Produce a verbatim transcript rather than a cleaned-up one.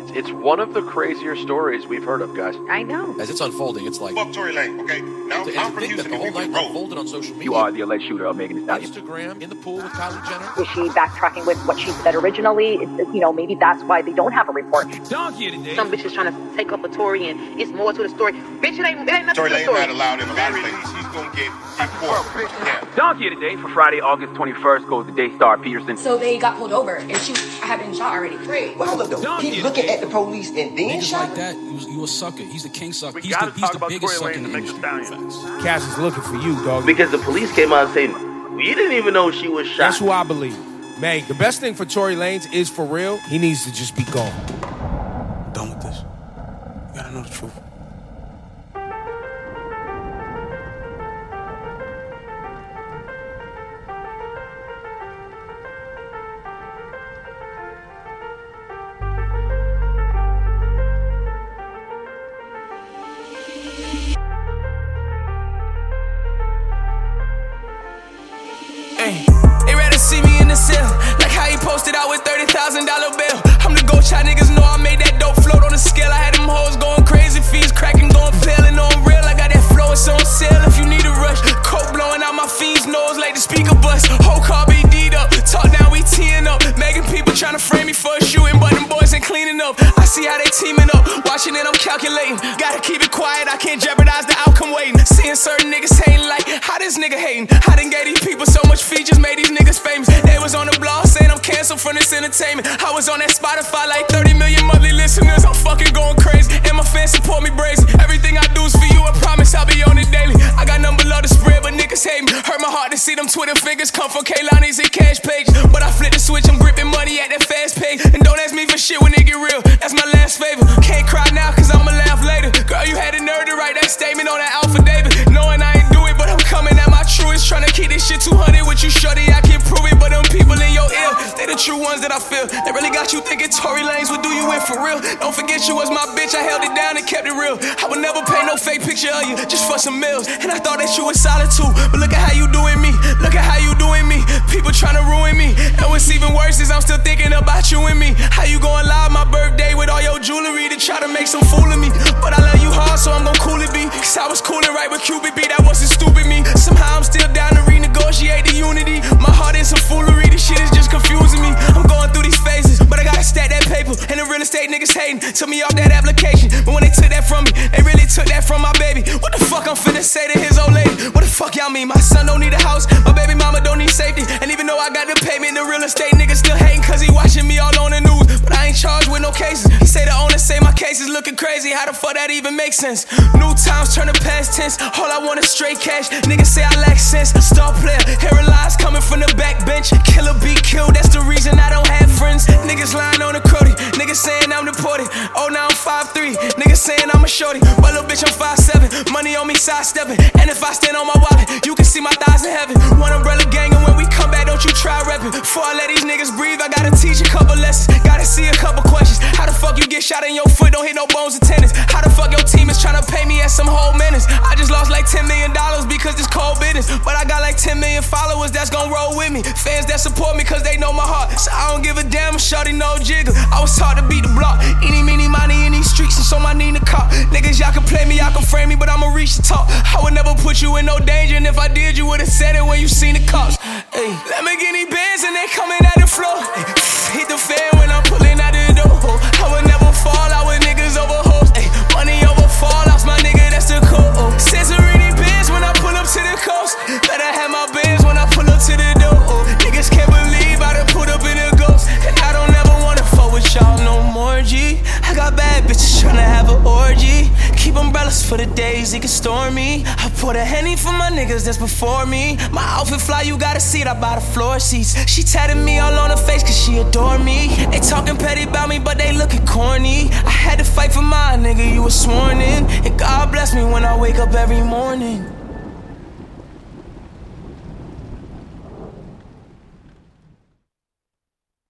It's it's one of the crazier stories we've heard of, guys. I know. As it's unfolding, it's like... Fuck Tory Lane, okay? Now, to, I'm to from think Houston. that the whole night unfolded on social media. You are the alleged shooter of Megan Thee Stallion. Instagram, in the pool with Kylie Jenner. Was she backtracking with what she said originally? It's, you know, maybe that's why they don't have a report. Donkey today. Some bitches trying to take up a Tory and it's more to the story. Bitch, it ain't, it ain't nothing Tory to the Lane story. not allowed in a lot of places. He's gonna get deported. Yeah. Donkey today for Friday, August twenty-first goes to Daystar Peterson. So they got pulled over and she had been shot already. Wait, well, hold up though. Donkey He's looking at the police and then Niggas shot like that, you, you a sucker. He's the king sucker. We He's gotta the, he's talk the about biggest Tory sucker Lanez in the and Megan Thee industry. Stallion. Cass is looking for you, dog. Because the police came out and said, we didn't even know she was shot. That's who I believe. Meg, the best thing for Tory Lanez is for real, he needs to just be gone. I'm done with this. You gotta know the truth. They rather see me in the cell, like how he posted out with thirty thousand dollar bill. I'm the goat shot, niggas know I made that dope float on the scale. I had them hoes going crazy, fees cracking, going pale and on real. I got that flow, it's on sale if you need a rush. Coke blowing out my fiend's nose like the speaker bust. Whole car be D'd up, talk down, we teeing up. Making people trying to frame me for a shooting, but them boys ain't cleaning up. I see how they teaming up, watching it, I'm calculating. Gotta keep it quiet, I can't jeopardize the outcome waiting. Seeing certain niggas hating like, how this nigga hating? I done gave these people so much features, made these niggas famous. They was on the blog saying I'm canceled from this entertainment. I was on that Spotify like thirty million monthly listeners. I'm fucking going crazy, and my fans support me brazen. Everything I do is for you, I promise I'll be on it daily. I got nothing below the spread, but niggas hate me. Hurt my heart to see them Twitter fingers come from Kaylani's and cash page. But I flip the switch, I'm gripping money at that fast pace. And don't ask me for shit when it get real, that's my last favor. Can't cry now cause I'ma laugh later. Girl, you had the nerve to write that statement on that Alpha David. Knowing I ain't do it, but I'm coming at my truest. Trying to keep this shit two hundred with you, shorty, I can prove it. But them people in your ear, they the true ones that I feel. They really got you thinking Tory Lanez would do you in for real. Don't forget you was my bitch, I held it down and kept it real. I would never paint no fake picture of you, just for some meals. And I thought that you was solid too, but look at how you doing me. Look at how you doing me. People trying to ruin me. And what's even worse is I'm still thinking about you and me. How you going live my birthday with all your jewelry to try to make some fool of me. But I love you hard, so I'm gon' cool it be. Cause I was coolin' right with Cupid B, that wasn't stupid me. Somehow I'm still down to renegotiate the unity. My heart in some foolery, this shit is just confusing me. I'm going through these phases, but I gotta stack that paper. And the real estate niggas hating, took me off that application. But when they took that from me, they really took that from my baby. What the fuck I'm finna say to his old lady? What the fuck y'all mean? My son don't need a house, my baby mama don't need safety. And even though I got the payment, the real estate niggas still hating cause he watching me all on the news. But I ain't charged with no cases. He say the owner say my case is looking crazy. How the fuck that even makes sense? New times turn to past tense. All I want is straight cash. Niggas say I lack sense. Star player, hearing lies coming from the back bench. Killer be killed, that's the reason I don't have friends. Niggas lying on the cruddy. Niggas saying I'm deported. Oh, now I'm five three. Niggas saying I'm a shorty. But little bitch, I'm five seven. Money on me sidestepping. And if I stand on my wallet, you can see my thighs in heaven. One umbrella gang, and when we come back, don't you try rapping. Before I let these niggas breathe, I gotta teach a couple lessons. Gotta see a couple questions. How the fuck you get shot in your foot, don't hit no bones or tennis? How the fuck your team is trying to pay me at some whole minutes? I just lost like ten million dollars because it's cold business. But I got like ten million followers that's gon' roll with me. Fans that support me cause they know my heart. So I don't give a damn, shorty no jigger. I was taught to beat the block. Eeny, meeny, money in these streets, and so my need a cop. Niggas, y'all can play me, y'all can frame me, but I'ma reach the top. I would never put you in no danger, and if I did, you would've said it when you seen the cops. Hey, Lamborghini Benz and they coming out the floor. Hit the fan when I'm pulling out the door. I would never fall out with niggas over hoes. Ay, money over fall outs, my nigga, that's the code. Sensorini Benz when I pull up to the coast. Better have my Benz when I pull up to the door. Niggas can't believe I done put up in a ghost. And I don't ever wanna fuck with y'all no more, G. I got bad bitches tryna have an orgy. Keep umbrellas for the days it can storm me. I pour the Henny for my niggas that's before me. My outfit fly, you gotta see it, I buy the floor seats. She tatted me all on her face cause she adore me. They talking petty about me, but they looking corny. I had to fight for my nigga, you was sworn in. And God bless me when I wake up every morning.